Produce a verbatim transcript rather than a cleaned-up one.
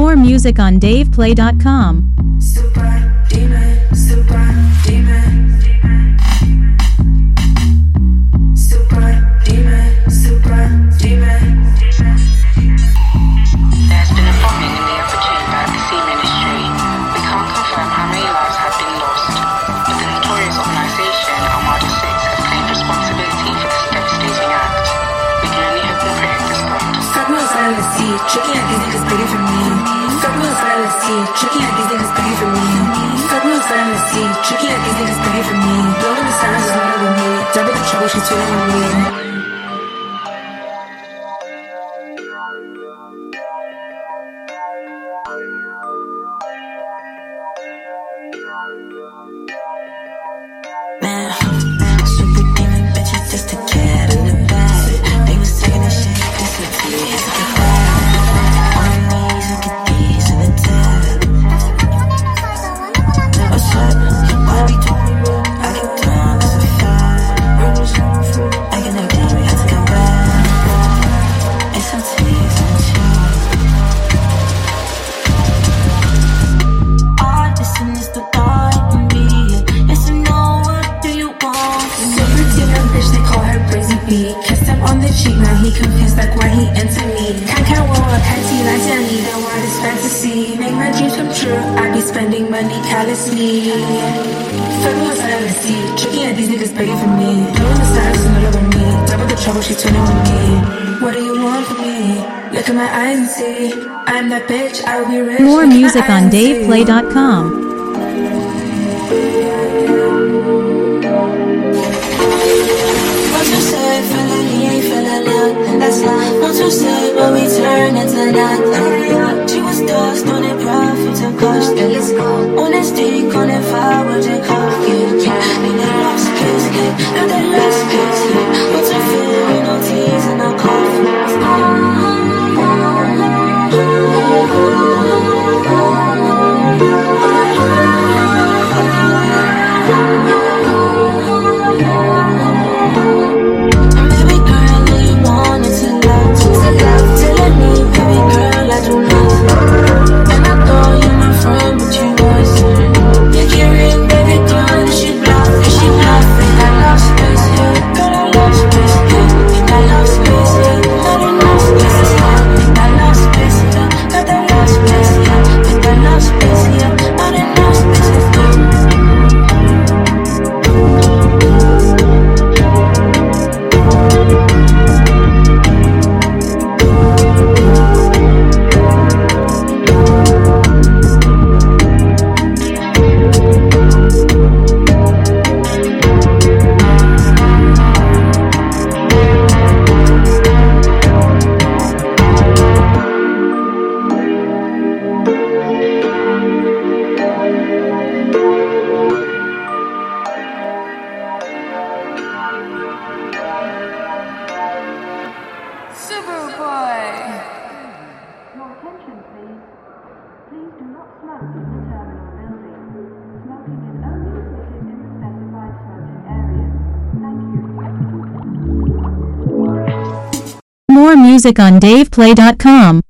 More music on dave play dot com. Super demon, super demon, super demon, super demon. There's been a bombing in the upper chamber at the Sea Ministry. We can't confirm how many lives have been lost, but the notorious organisation Armada six has claimed responsibility for this devastating act. We can only hope and pray it is stopped. Fuck me outside of the sea, tricky at these niggas begging for me. Fuck me outside of the sea, tricky at these niggas begging for me. Fuck me outside of the sea, tricky at these niggas begging for me. Blowing the silence is not with me. Double the trouble, she's feeling with me. Man, super demon bitches just a cat in the bag. They was taking that shit, this look to me as a bag. On my knees, look at these in the tab. What's up? Why be talking? I get down, that's a fact. I get no damn, we have to come back. It's on T, it's on T. Audition is the part in me. Yes or no, what do you want? Super demon bitch, they call her Brazy B. Kissed him on the cheek, now he confused like why he into me.看看我，看起来像你的 wildest fantasy. Make my dreams come true, I be spending money callously. Fuck me outside of the sea, tricky at these niggas begging for me. Blowing the stars in love with me, double the trouble, she's twinning with me. What do you want from me? Look in my eyes and see, I'm that bitch, I will be rich. More Look in my music eyes on and dave play see. dot com. What you say, feeling he feeling that. That's not what you say, but we turn into that. She was dust on it, profit to cost. Let's go. On that stick, on that fire, what you call it? Yeah, in that last kiss, yeah, in that last kiss, yeah. What's your feeling? No tears and no coffee. Baby girl, do you want it to last? Telling me, baby girl, I do not. And I thought you my friend, but you wasn't. Pick your ring, baby girl, is she bluff? Is she bluffing? I lost space, yeah. Girl, I lost space, yeah. I lost space, yeah. Not enough space, yeah. I lost space, yeah. Got that lost space, yeah. Got that lost space, yeah. Not enough space, yeah. Your attention, please. Please do not smoke in the terminal building. Smoking is only permitted in the specified smoking areas. Thank you. More music on dave play dot com.